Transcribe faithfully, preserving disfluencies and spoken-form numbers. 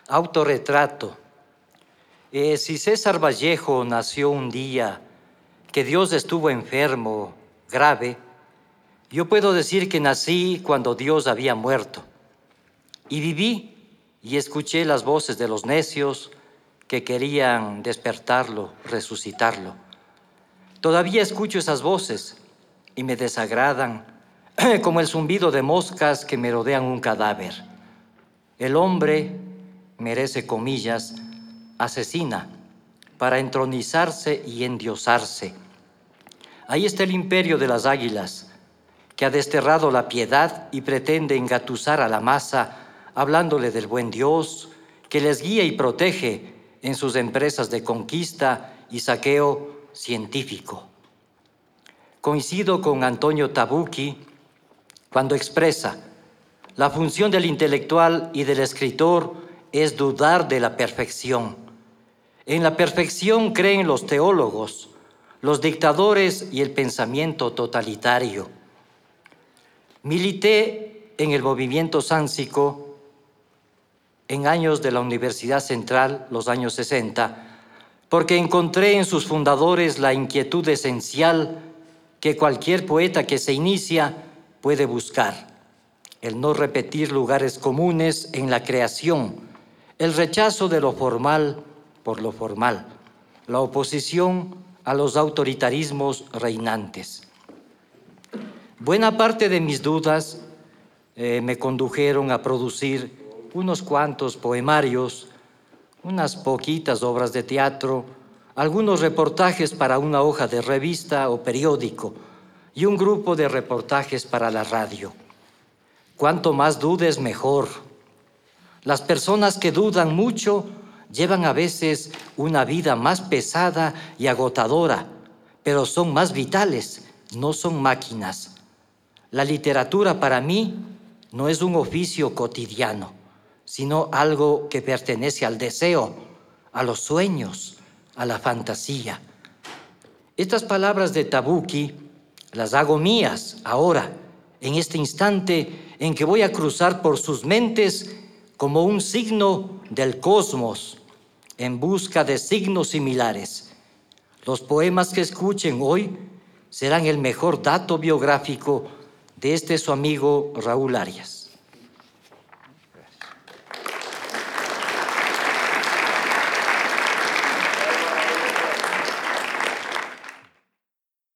Autorretrato. Eh, si César Vallejo nació un día que Dios estuvo enfermo, grave, yo puedo decir que nací cuando Dios había muerto. Y viví y escuché las voces de los necios que querían despertarlo, resucitarlo. Todavía escucho esas voces y me desagradan, como el zumbido de moscas que merodean un cadáver. El hombre merece, comillas, asesina para entronizarse y endiosarse. Ahí está el imperio de las águilas, que ha desterrado la piedad y pretende engatusar a la masa, hablándole del buen Dios, que les guía y protege en sus empresas de conquista y saqueo científico. Coincido con Antonio Tabucchi cuando expresa: la función del intelectual y del escritor es dudar de la perfección. En la perfección creen los teólogos, los dictadores y el pensamiento totalitario. Milité en el movimiento sáncico en años de la Universidad Central, los años sesenta, porque encontré en sus fundadores la inquietud esencial que cualquier poeta que se inicia puede buscar: el no repetir lugares comunes en la creación, el rechazo de lo formal por lo formal, la oposición a los autoritarismos reinantes. Buena parte de mis dudas eh, me condujeron a producir unos cuantos poemarios, unas poquitas obras de teatro, algunos reportajes para una hoja de revista o periódico y un grupo de reportajes para la radio. Cuanto más dudes, mejor. Las personas que dudan mucho llevan a veces una vida más pesada y agotadora, pero son más vitales, no son máquinas. La literatura para mí no es un oficio cotidiano, sino algo que pertenece al deseo, a los sueños, a la fantasía. Estas palabras de Tabucchi las hago mías ahora, en este instante en que voy a cruzar por sus mentes como un signo del cosmos en busca de signos similares. Los poemas que escuchen hoy serán el mejor dato biográfico de este su amigo Raúl Arias.